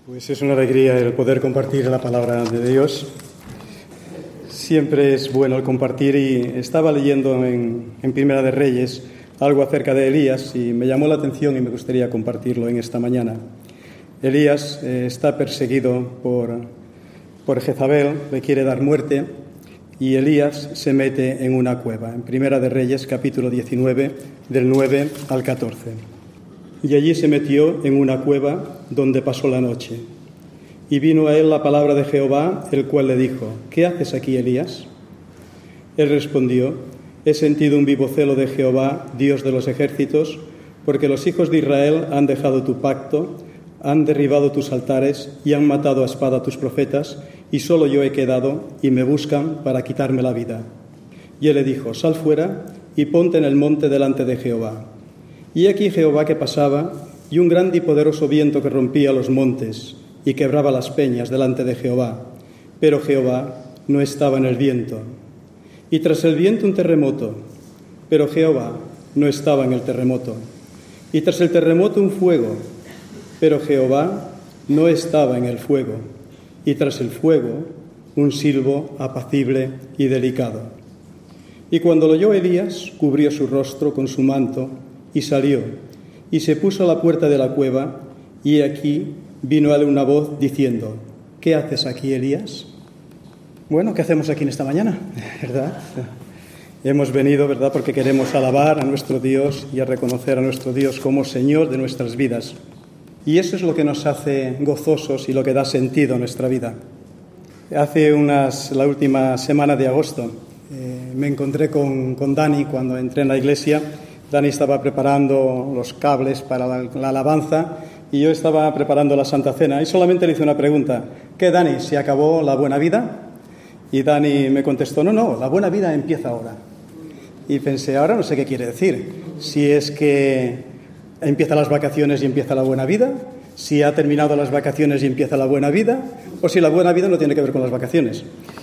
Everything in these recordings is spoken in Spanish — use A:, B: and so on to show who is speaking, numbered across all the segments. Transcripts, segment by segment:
A: Pues es una alegría el poder compartir la palabra de Dios. Siempre es bueno el compartir y estaba leyendo en Primera de Reyes algo acerca de Elías y me llamó la atención y me gustaría compartirlo en esta mañana. Elías está perseguido por Jezabel, le quiere dar muerte y Elías se mete en una cueva. En Primera de Reyes, capítulo 19, del 9 al 14. Y allí se metió en una cueva donde pasó la noche. Y vino a él la palabra de Jehová, el cual le dijo: ¿Qué haces aquí, Elías? Él respondió: He sentido un vivo celo de Jehová, Dios de los ejércitos, porque los hijos de Israel han dejado tu pacto, han derribado tus altares y han matado a espada a tus profetas, y solo yo he quedado, y me buscan para quitarme la vida. Y él le dijo: Sal fuera y ponte en el monte delante de Jehová. Y aquí Jehová que pasaba, y un grande y poderoso viento que rompía los montes y quebraba las peñas delante de Jehová. Pero Jehová no estaba en el viento. Y tras el viento un terremoto, pero Jehová no estaba en el terremoto. Y tras el terremoto un fuego, pero Jehová no estaba en el fuego. Y tras el fuego un silbo apacible y delicado. Y cuando lo oyó Elías, cubrió su rostro con su manto y salió, y se puso a la puerta de la cueva, y aquí vino a él una voz diciendo: ¿Qué haces aquí, Elías? Bueno, ¿qué hacemos aquí en esta mañana? ¿Verdad? Hemos venido, ¿verdad?, porque queremos alabar a nuestro Dios y a reconocer a nuestro Dios como Señor de nuestras vidas. Y eso es lo que nos hace gozosos y lo que da sentido a nuestra vida. La última semana de agosto, me encontré con Dani cuando entré en la iglesia. Dani estaba preparando los cables para la alabanza y yo estaba preparando la Santa Cena y solamente le hice una pregunta: ¿qué, Dani, se acabó la buena vida? Y Dani me contestó: no, la buena vida empieza ahora. Y pensé, ahora no sé qué quiere decir, si es que empiezan las vacaciones y empieza la buena vida, si ha terminado las vacaciones y empieza la buena vida, o si la buena vida no tiene que ver con las vacaciones.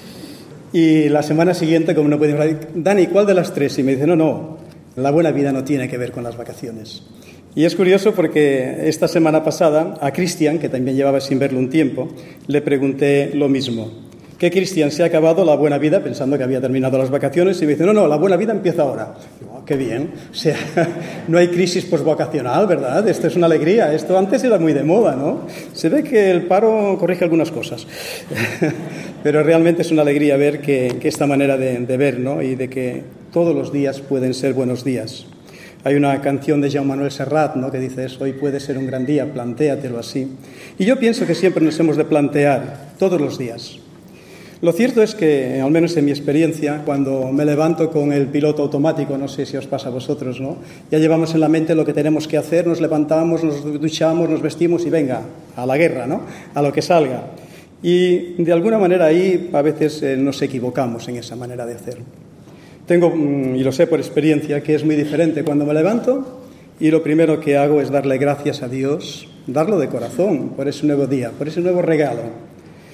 A: Y la semana siguiente, como no podía hablar, Dani, ¿cuál de las tres? Y me dice, no, la buena vida no tiene que ver con las vacaciones. Y es curioso porque esta semana pasada a Cristian, que también llevaba sin verlo un tiempo, le pregunté lo mismo. ¿Qué, Cristian, se ha acabado la buena vida? Pensando que había terminado las vacaciones. Y me dice, no, la buena vida empieza ahora. Digo, qué bien. O sea, no hay crisis posvocacional, ¿verdad? Esto es una alegría. Esto antes era muy de moda, ¿no? Se ve que el paro corrige algunas cosas. Pero realmente es una alegría ver que esta manera de ver, ¿no?, y de que todos los días pueden ser buenos días. Hay una canción de Jaume Manuel Serrat, ¿no?, que dice, hoy puede ser un gran día, plantéatelo así. Y yo pienso que siempre nos hemos de plantear, todos los días. Lo cierto es que, al menos en mi experiencia, cuando me levanto con el piloto automático, no sé si os pasa a vosotros, ¿no?, ya llevamos en la mente lo que tenemos que hacer, nos levantamos, nos duchamos, nos vestimos y venga, a la guerra, ¿no?, a lo que salga. Y de alguna manera ahí a veces nos equivocamos en esa manera de hacer. Tengo, y lo sé por experiencia, que es muy diferente cuando me levanto y lo primero que hago es darle gracias a Dios, darlo de corazón por ese nuevo día, por ese nuevo regalo.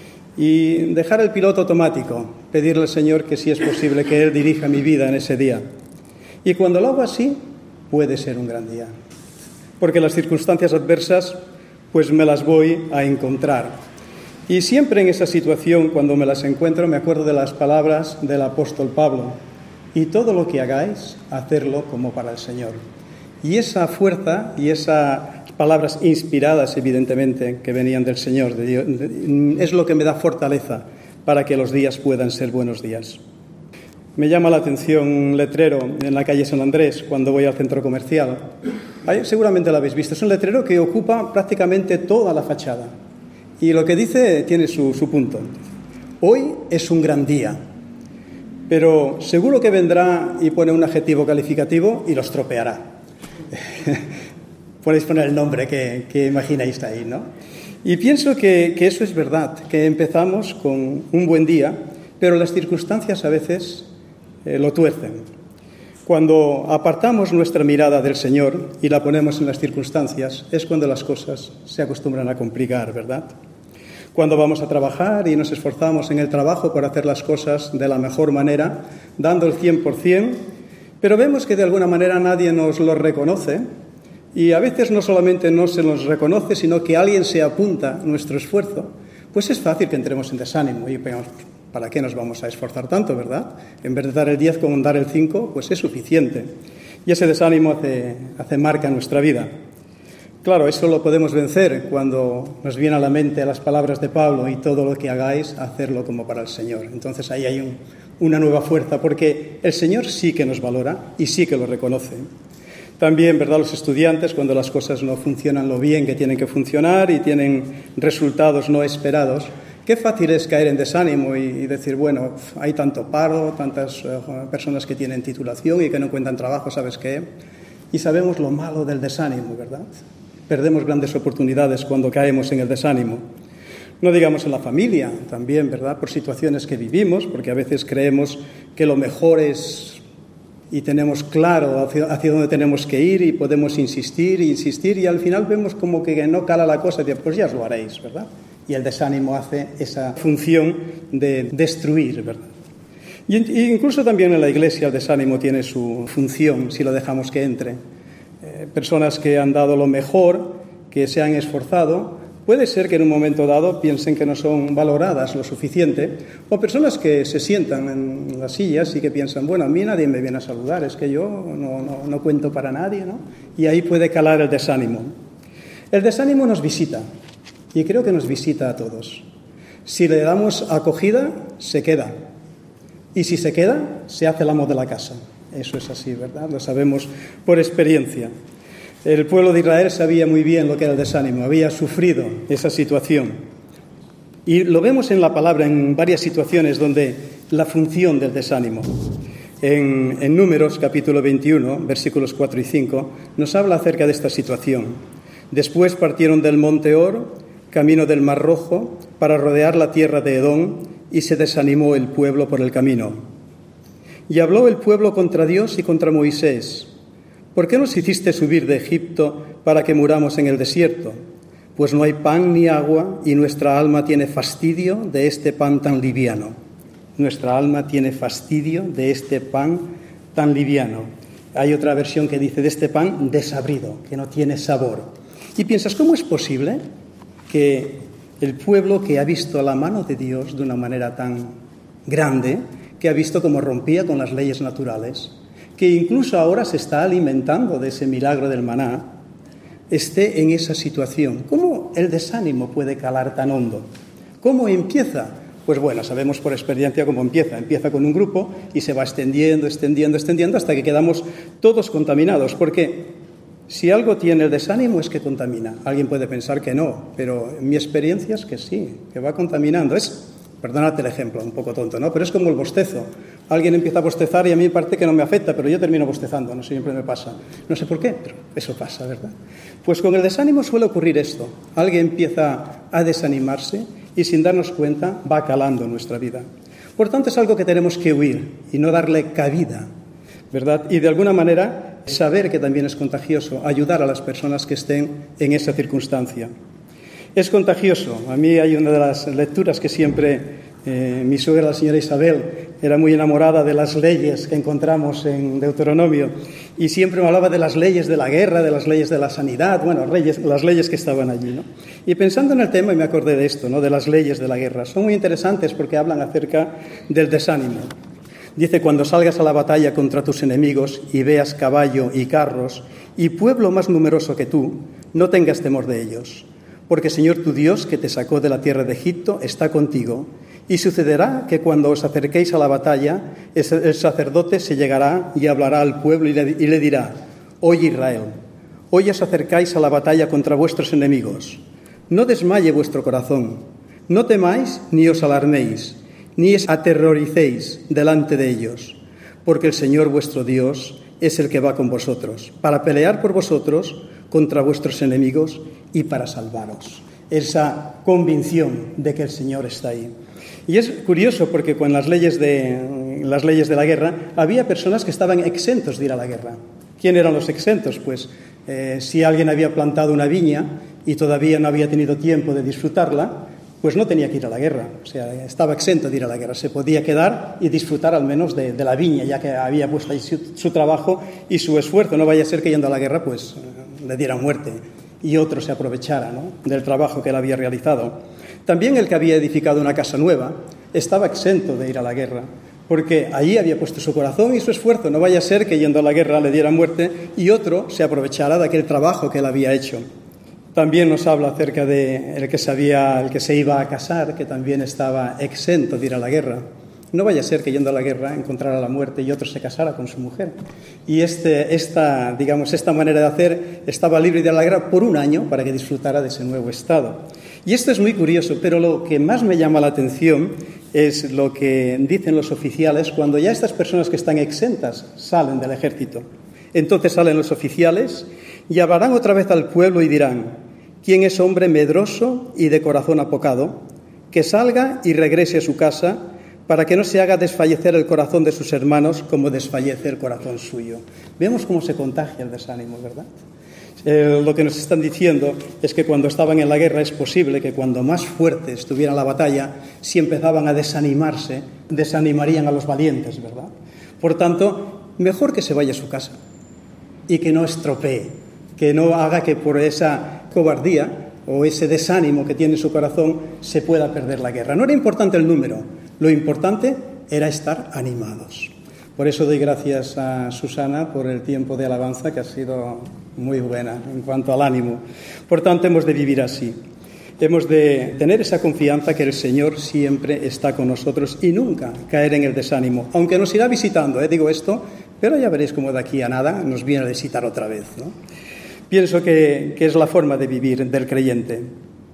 A: Y dejar el piloto automático, pedirle al Señor que si es posible que Él dirija mi vida en ese día. Y cuando lo hago así, puede ser un gran día. Porque las circunstancias adversas, pues me las voy a encontrar. Y siempre en esa situación, cuando me las encuentro, me acuerdo de las palabras del apóstol Pablo. Y todo lo que hagáis, hacerlo como para el Señor. Y esa fuerza y esas palabras inspiradas, evidentemente, que venían del Señor, de Dios, es lo que me da fortaleza para que los días puedan ser buenos días. Me llama la atención un letrero en la calle San Andrés cuando voy al centro comercial. Ahí, seguramente lo habéis visto. Es un letrero que ocupa prácticamente toda la fachada. Y lo que dice tiene su punto. Hoy es un gran día. Pero seguro que vendrá y pone un adjetivo calificativo y lo estropeará. Podéis poner el nombre que imagináis ahí, ¿no? Y pienso que eso es verdad, que empezamos con un buen día, pero las circunstancias a veces lo tuercen. Cuando apartamos nuestra mirada del Señor y la ponemos en las circunstancias, es cuando las cosas se acostumbran a complicar, ¿verdad? Cuando vamos a trabajar y nos esforzamos en el trabajo por hacer las cosas de la mejor manera, dando el 100%, pero vemos que de alguna manera nadie nos lo reconoce, y a veces no solamente no se nos reconoce, sino que alguien se apunta a nuestro esfuerzo, pues es fácil que entremos en desánimo y pensamos, ¿para qué nos vamos a esforzar tanto, verdad? En vez de dar el 10 con dar el 5, pues es suficiente. Y ese desánimo hace marca en nuestra vida. Claro, eso lo podemos vencer cuando nos viene a la mente las palabras de Pablo: y todo lo que hagáis, hacerlo como para el Señor. Entonces ahí hay una nueva fuerza, porque el Señor sí que nos valora y sí que lo reconoce. También, ¿verdad?, los estudiantes, cuando las cosas no funcionan lo bien que tienen que funcionar y tienen resultados no esperados, qué fácil es caer en desánimo y decir, bueno, hay tanto paro, tantas personas que tienen titulación y que no encuentran trabajo, ¿sabes qué? Y sabemos lo malo del desánimo, ¿verdad? Perdemos grandes oportunidades cuando caemos en el desánimo. No digamos en la familia, también, ¿verdad?, por situaciones que vivimos, porque a veces creemos que lo mejor es, y tenemos claro hacia dónde tenemos que ir y podemos insistir y al final vemos como que no cala la cosa y decimos, pues ya os lo haréis, ¿verdad? Y el desánimo hace esa función de destruir, ¿verdad? Y incluso también en la Iglesia el desánimo tiene su función si lo dejamos que entre. Personas que han dado lo mejor, que se han esforzado, puede ser que en un momento dado piensen que no son valoradas lo suficiente, o personas que se sientan en las sillas y que piensan, bueno, a mí nadie me viene a saludar, es que yo no cuento para nadie, ¿no? Y ahí puede calar el desánimo. El desánimo nos visita, y creo que nos visita a todos. Si le damos acogida, se queda. Y si se queda, se hace el amo de la casa. Eso es así, ¿verdad? Lo sabemos por experiencia. El pueblo de Israel sabía muy bien lo que era el desánimo, había sufrido esa situación. Y lo vemos en la palabra en varias situaciones donde la función del desánimo. En Números, capítulo 21, versículos 4 y 5, nos habla acerca de esta situación. Después partieron del monte Hor, camino del Mar Rojo, para rodear la tierra de Edom, y se desanimó el pueblo por el camino. Y habló el pueblo contra Dios y contra Moisés: ¿por qué nos hiciste subir de Egipto para que muramos en el desierto? Pues no hay pan ni agua y nuestra alma tiene fastidio de este pan tan liviano. Nuestra alma tiene fastidio de este pan tan liviano. Hay otra versión que dice de este pan desabrido, que no tiene sabor. Y piensas, ¿cómo es posible que el pueblo que ha visto la mano de Dios de una manera tan grande, que ha visto cómo rompía con las leyes naturales, que incluso ahora se está alimentando de ese milagro del maná, esté en esa situación? ¿Cómo el desánimo puede calar tan hondo? ¿Cómo empieza? Pues bueno, sabemos por experiencia cómo empieza. Empieza con un grupo y se va extendiendo hasta que quedamos todos contaminados. Porque si algo tiene el desánimo es que contamina. Alguien puede pensar que no, pero en mi experiencia es que sí, que va contaminando. Perdónate el ejemplo, un poco tonto, ¿no? Pero es como el bostezo. Alguien empieza a bostezar y a mí parece que no me afecta, pero yo termino bostezando, no siempre me pasa. No sé por qué, pero eso pasa, ¿verdad? Pues con el desánimo suele ocurrir esto. Alguien empieza a desanimarse y sin darnos cuenta va calando nuestra vida. Por tanto, es algo que tenemos que huir y no darle cabida, ¿verdad? Y de alguna manera saber que también es contagioso, ayudar a las personas que estén en esa circunstancia. Es contagioso. A mí hay una de las lecturas que siempre mi suegra, la señora Isabel, era muy enamorada de las leyes que encontramos en Deuteronomio y siempre me hablaba de las leyes de la guerra, de las leyes de la sanidad, bueno, las leyes que estaban allí, ¿no? Y pensando en el tema, y me acordé de esto, ¿no?, de las leyes de la guerra. Son muy interesantes porque hablan acerca del desánimo. Dice: cuando salgas a la batalla contra tus enemigos y veas caballo y carros y pueblo más numeroso que tú, no tengas temor de ellos, porque el Señor tu Dios, que te sacó de la tierra de Egipto, está contigo. Y sucederá que cuando os acerquéis a la batalla, el sacerdote se llegará y hablará al pueblo y le dirá: oye Israel, hoy os acercáis a la batalla contra vuestros enemigos. No desmaye vuestro corazón, no temáis ni os alarméis, ni os aterroricéis delante de ellos, porque el Señor vuestro Dios es el que va con vosotros, para pelear por vosotros contra vuestros enemigos y para salvaros. Esa convicción de que el Señor está ahí. Y es curioso porque con las leyes de la guerra había personas que estaban exentos de ir a la guerra. ¿Quién eran los exentos? Pues si alguien había plantado una viña y todavía no había tenido tiempo de disfrutarla, pues no tenía que ir a la guerra, o sea, estaba exento de ir a la guerra, se podía quedar y disfrutar al menos de la viña, ya que había puesto ahí su trabajo y su esfuerzo. No vaya a ser que yendo a la guerra pues le diera muerte y otro se aprovechara, ¿no?, del trabajo que él había realizado. También el que había edificado una casa nueva estaba exento de ir a la guerra, porque allí había puesto su corazón y su esfuerzo. No vaya a ser que yendo a la guerra le diera muerte y otro se aprovechara de aquel trabajo que él había hecho. También nos habla acerca de el que se iba a casar, que también estaba exento de ir a la guerra. No vaya a ser que yendo a la guerra encontrara la muerte y otro se casara con su mujer. Y esta manera de hacer estaba libre de ir a la guerra por un año para que disfrutara de ese nuevo estado. Y esto es muy curioso, pero lo que más me llama la atención es lo que dicen los oficiales cuando ya estas personas que están exentas salen del ejército. Entonces salen los oficiales y hablarán otra vez al pueblo y dirán: ¿quién es hombre medroso y de corazón apocado? Que salga y regrese a su casa, para que no se haga desfallecer el corazón de sus hermanos como desfallece el corazón suyo. Vemos cómo se contagia el desánimo, ¿verdad? Lo que nos están diciendo es que cuando estaban en la guerra es posible que cuando más fuerte estuviera la batalla, si empezaban a desanimarse, desanimarían a los valientes, ¿verdad? Por tanto, mejor que se vaya a su casa y que no estropee, que no haga que por esa cobardía o ese desánimo que tiene en su corazón se pueda perder la guerra. No era importante el número, lo importante era estar animados. Por eso doy gracias a Susana por el tiempo de alabanza, que ha sido muy buena en cuanto al ánimo. Por tanto, hemos de vivir así. Hemos de tener esa confianza que el Señor siempre está con nosotros y nunca caer en el desánimo. Aunque nos irá visitando, digo esto, pero ya veréis cómo de aquí a nada nos viene a visitar otra vez, ¿no? Pienso que es la forma de vivir del creyente.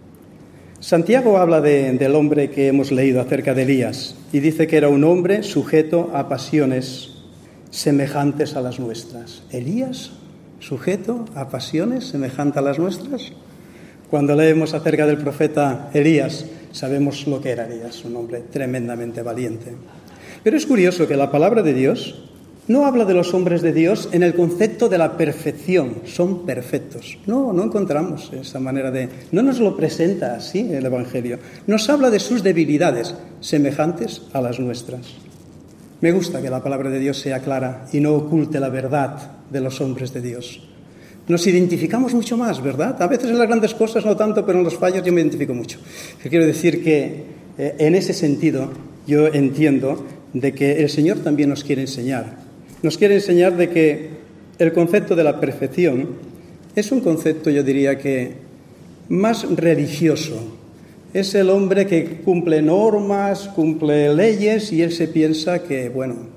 A: Santiago habla del hombre que hemos leído acerca de Elías y dice que era un hombre sujeto a pasiones semejantes a las nuestras. ¿Elías sujeto a pasiones semejantes a las nuestras? Cuando leemos acerca del profeta Elías, sabemos lo que era Elías, un hombre tremendamente valiente. Pero es curioso que la palabra de Dios no habla de los hombres de Dios en el concepto de la perfección, son perfectos. No encontramos esa manera de... No nos lo presenta así el Evangelio. Nos habla de sus debilidades, semejantes a las nuestras. Me gusta que la palabra de Dios sea clara y no oculte la verdad de los hombres de Dios. Nos identificamos mucho más, ¿verdad? A veces en las grandes cosas no tanto, pero en los fallos yo me identifico mucho. Quiero decir que en ese sentido yo entiendo de que el Señor también nos quiere enseñar. Nos quiere enseñar de que el concepto de la perfección es un concepto, yo diría que, más religioso. Es el hombre que cumple normas, cumple leyes y él se piensa que,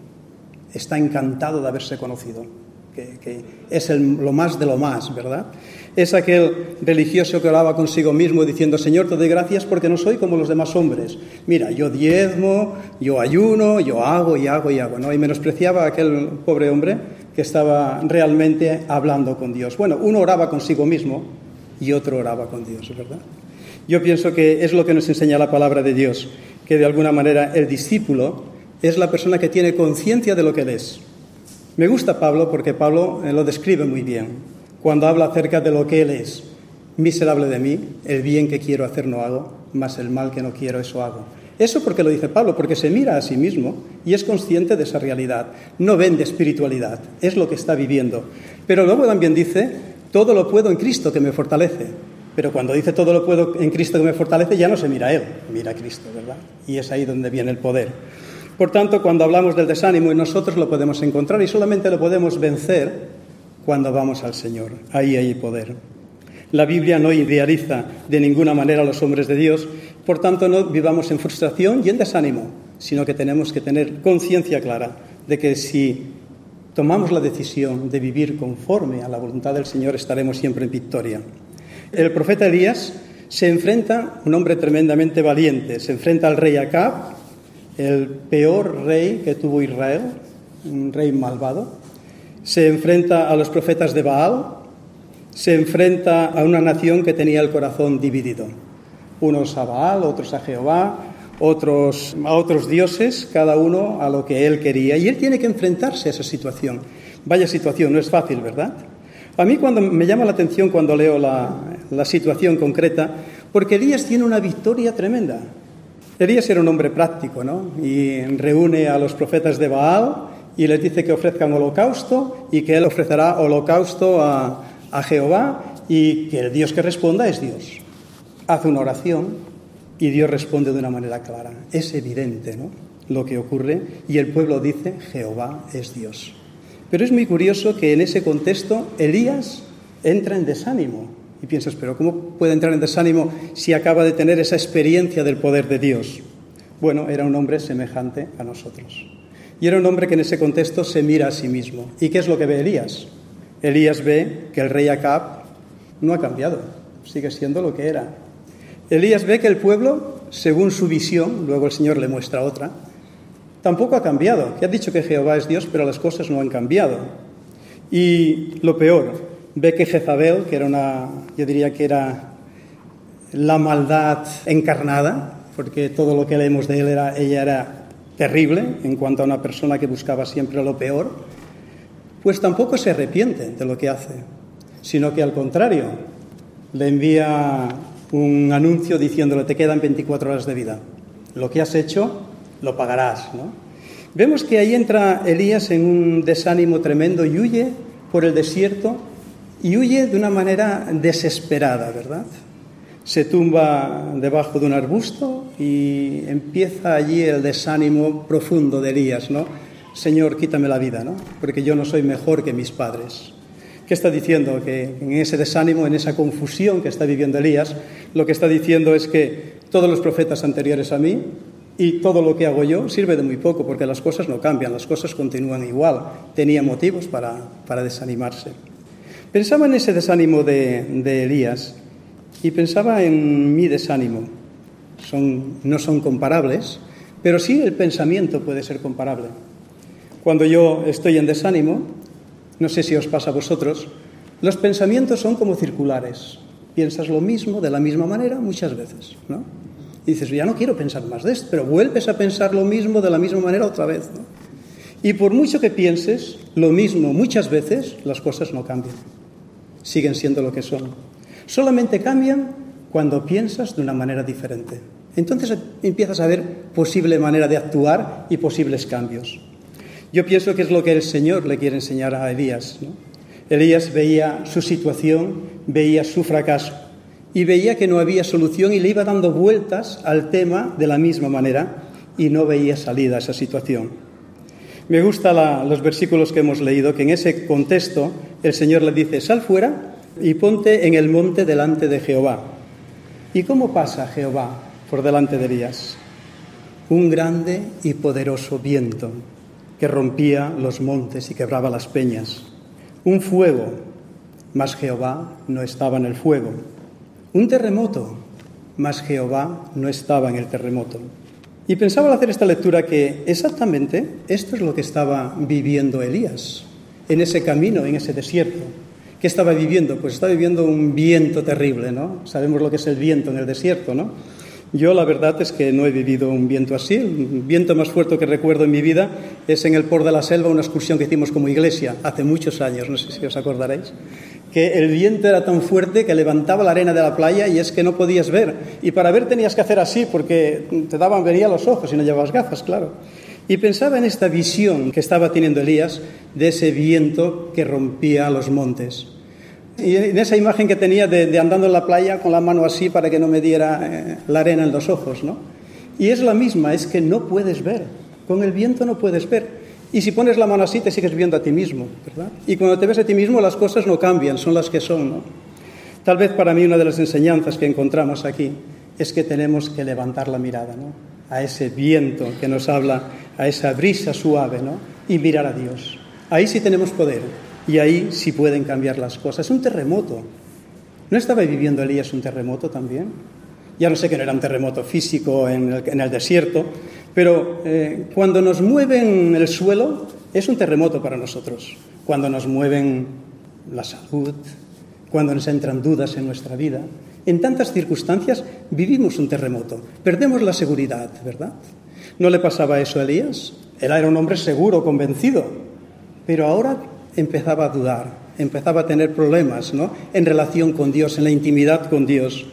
A: está encantado de haberse conocido, que es lo más de lo más, ¿verdad? Es aquel religioso que oraba consigo mismo diciendo: Señor, te doy gracias porque no soy como los demás hombres. Mira, yo diezmo, yo ayuno, yo hago y hago y hago, ¿no? Y menospreciaba a aquel pobre hombre que estaba realmente hablando con Dios. Uno oraba consigo mismo y otro oraba con Dios, ¿verdad? Yo pienso que es lo que nos enseña la palabra de Dios, que de alguna manera el discípulo es la persona que tiene conciencia de lo que él es. Me gusta Pablo porque Pablo lo describe muy bien. Cuando habla acerca de lo que él es: miserable de mí, el bien que quiero hacer no hago, mas el mal que no quiero eso hago. Eso porque lo dice Pablo, porque se mira a sí mismo y es consciente de esa realidad. No vende espiritualidad, es lo que está viviendo. Pero luego también dice: todo lo puedo en Cristo que me fortalece. Pero cuando dice todo lo puedo en Cristo que me fortalece, ya no se mira a él, mira a Cristo, ¿verdad? Y es ahí donde viene el poder. Por tanto, cuando hablamos del desánimo, nosotros lo podemos encontrar y solamente lo podemos vencer cuando vamos al Señor. Ahí hay poder. La Biblia no idealiza de ninguna manera a los hombres de Dios, por tanto no vivamos en frustración y en desánimo, sino que tenemos que tener conciencia clara de que si tomamos la decisión de vivir conforme a la voluntad del Señor, estaremos siempre en victoria. El profeta Elías se enfrenta, un hombre tremendamente valiente, se enfrenta al rey Acab, el peor rey que tuvo Israel, un rey malvado. Se enfrenta a los profetas de Baal, se enfrenta a una nación que tenía el corazón dividido. Unos a Baal, otros a Jehová, otros a otros dioses, cada uno a lo que él quería. Y él tiene que enfrentarse a esa situación. Vaya situación, no es fácil, ¿verdad? A mí cuando me llama la atención cuando leo la situación concreta, Porque Elías tiene una victoria tremenda. Elías era un hombre práctico, ¿no? Y reúne a los profetas de Baal y les dice que ofrezcan holocausto y que él ofrecerá holocausto a Jehová y que el Dios que responda es Dios. Hace una oración y Dios responde de una manera clara. Es evidente, ¿no?, lo que ocurre, y el pueblo dice: Jehová es Dios. Pero es muy curioso que en ese contexto Elías entra en desánimo. Y piensas, pero ¿cómo puede entrar en desánimo si acaba de tener esa experiencia del poder de Dios? Bueno, era un hombre semejante a nosotros. Y era un hombre que en ese contexto se mira a sí mismo. ¿Y qué es lo que ve Elías? Elías ve que el rey Acab no ha cambiado, sigue siendo lo que era. Elías ve que el pueblo, según su visión, luego el Señor le muestra otra, tampoco ha cambiado, que ha dicho que Jehová es Dios, pero las cosas no han cambiado. Y lo peor, ve que Jezabel, que era yo diría que era la maldad encarnada, porque todo lo que leemos de ella era terrible en cuanto a una persona que buscaba siempre lo peor, pues tampoco se arrepiente de lo que hace, sino que al contrario, le envía un anuncio diciéndole: te quedan 24 horas de vida, lo que has hecho lo pagarás, ¿no? Vemos que ahí entra Elías en un desánimo tremendo y huye por el desierto, y huye de una manera desesperada, ¿verdad? Se tumba debajo de un arbusto y empieza allí el desánimo profundo de Elías, ¿no? Señor, quítame la vida, ¿no? Porque yo no soy mejor que mis padres. ¿Qué está diciendo? Que en ese desánimo, en esa confusión que está viviendo Elías, lo que está diciendo es que todos los profetas anteriores a mí y todo lo que hago yo sirve de muy poco, porque las cosas no cambian, las cosas continúan igual. Tenía motivos para desanimarse. Pensaba en ese desánimo de Elías y pensaba en mi desánimo. No son comparables, pero sí el pensamiento puede ser comparable. Cuando yo estoy en desánimo, no sé si os pasa a vosotros, los pensamientos son como circulares. Piensas lo mismo de la misma manera muchas veces, ¿no? Y dices, ya no quiero pensar más de esto, pero vuelves a pensar lo mismo de la misma manera otra vez, ¿no? Y por mucho que pienses lo mismo muchas veces, las cosas no cambian. Siguen siendo lo que son. Solamente cambian cuando piensas de una manera diferente. Entonces empiezas a ver posible manera de actuar y posibles cambios. Yo pienso que es lo que el Señor le quiere enseñar a Elías, ¿no? Elías veía su situación, veía su fracaso y veía que no había solución y le iba dando vueltas al tema de la misma manera y no veía salida a esa situación. Me gustan los versículos que hemos leído, que en ese contexto el Señor le dice: sal fuera y ponte en el monte delante de Jehová. ¿Y cómo pasa Jehová por delante de Elías? Un grande y poderoso viento que rompía los montes y quebraba las peñas. Un fuego, mas Jehová no estaba en el fuego. Un terremoto, mas Jehová no estaba en el terremoto. Y pensaba al hacer esta lectura que exactamente esto es lo que estaba viviendo Elías en ese camino, en ese desierto. ¿Qué estaba viviendo? Pues estaba viviendo un viento terrible, ¿no? Sabemos lo que es el viento en el desierto, ¿no? Yo la verdad es que no he vivido un viento así. El viento más fuerte que recuerdo en mi vida es en el Port de la Selva, una excursión que hicimos como iglesia hace muchos años, no sé si os acordaréis, que el viento era tan fuerte que levantaba la arena de la playa y es que no podías ver. Y para ver tenías que hacer así porque te vería los ojos y no llevabas gafas, claro. Y pensaba en esta visión que estaba teniendo Elías de ese viento que rompía los montes. Y en esa imagen que tenía de andando en la playa con la mano así para que no me diera la arena en los ojos, ¿no? Y es la misma, es que no puedes ver. Con el viento no puedes ver. Y si pones la mano así te sigues viendo a ti mismo, ¿verdad? Y cuando te ves a ti mismo las cosas no cambian, son las que son, ¿no? Tal vez para mí una de las enseñanzas que encontramos aquí es que tenemos que levantar la mirada, ¿no? A ese viento que nos habla, a esa brisa suave, ¿no? Y mirar a Dios. Ahí sí tenemos poder. Y ahí sí pueden cambiar las cosas. Es un terremoto. ¿No estaba viviendo Elías un terremoto también? Ya no sé que no era un terremoto físico en el desierto, pero cuando nos mueven el suelo es un terremoto para nosotros. Cuando nos mueven la salud, cuando nos entran dudas en nuestra vida, en tantas circunstancias vivimos un terremoto. Perdemos la seguridad, ¿verdad? ¿No le pasaba eso a Elías? Él era un hombre seguro, convencido, pero ahora empezaba a dudar, empezaba a tener problemas, ¿no? En relación con Dios, en la intimidad con Dios.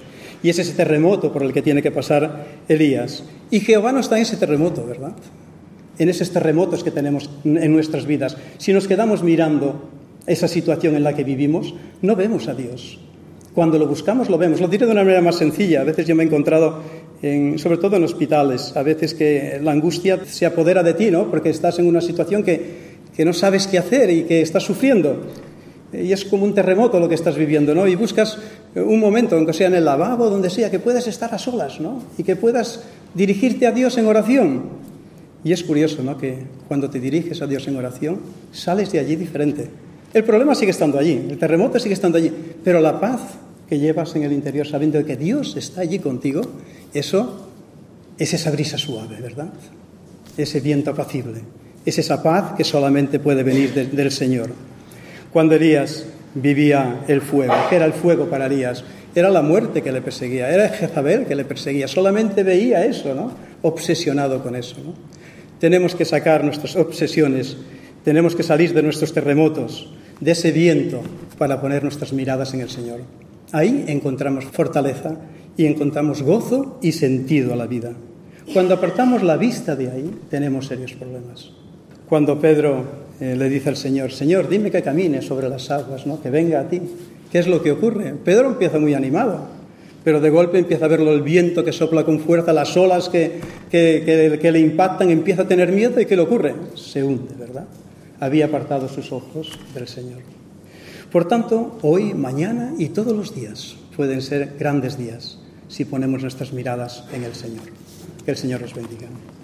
A: y es ese terremoto por el que tiene que pasar Elías. Y Jehová no está en ese terremoto, ¿verdad? En esos terremotos que tenemos en nuestras vidas. Si nos quedamos mirando esa situación en la que vivimos, no vemos a Dios. Cuando lo buscamos, lo vemos. Lo diré de una manera más sencilla. A veces yo me he encontrado, sobre todo en hospitales, a veces que la angustia se apodera de ti, ¿no? Porque estás en una situación que no sabes qué hacer y que estás sufriendo. Y es como un terremoto lo que estás viviendo, ¿no? Y buscas un momento, aunque sea en el lavabo, donde sea, que puedas estar a solas, ¿no? Y que puedas dirigirte a Dios en oración. Y es curioso, ¿no?, que cuando te diriges a Dios en oración, sales de allí diferente. El problema sigue estando allí, el terremoto sigue estando allí, pero la paz que llevas en el interior, sabiendo que Dios está allí contigo, eso es esa brisa suave, ¿verdad? Ese viento apacible, es esa paz que solamente puede venir del Señor. Cuando Elías vivía el fuego, ¿qué era el fuego para Elías? Era la muerte que le perseguía, era Jezabel que le perseguía, solamente veía eso, ¿no? Obsesionado con eso, ¿no? Tenemos que sacar nuestras obsesiones, tenemos que salir de nuestros terremotos, de ese viento, para poner nuestras miradas en el Señor. Ahí encontramos fortaleza y encontramos gozo y sentido a la vida. Cuando apartamos la vista de ahí, tenemos serios problemas. Cuando Pedro le dice al Señor, Señor, dime que camine sobre las aguas, ¿no?, que venga a ti. ¿Qué es lo que ocurre? Pedro empieza muy animado, pero de golpe empieza a verlo el viento que sopla con fuerza, las olas que le impactan, empieza a tener miedo. ¿Y qué le ocurre? Se hunde, ¿verdad? Había apartado sus ojos del Señor. Por tanto, hoy, mañana y todos los días pueden ser grandes días si ponemos nuestras miradas en el Señor. Que el Señor los bendiga.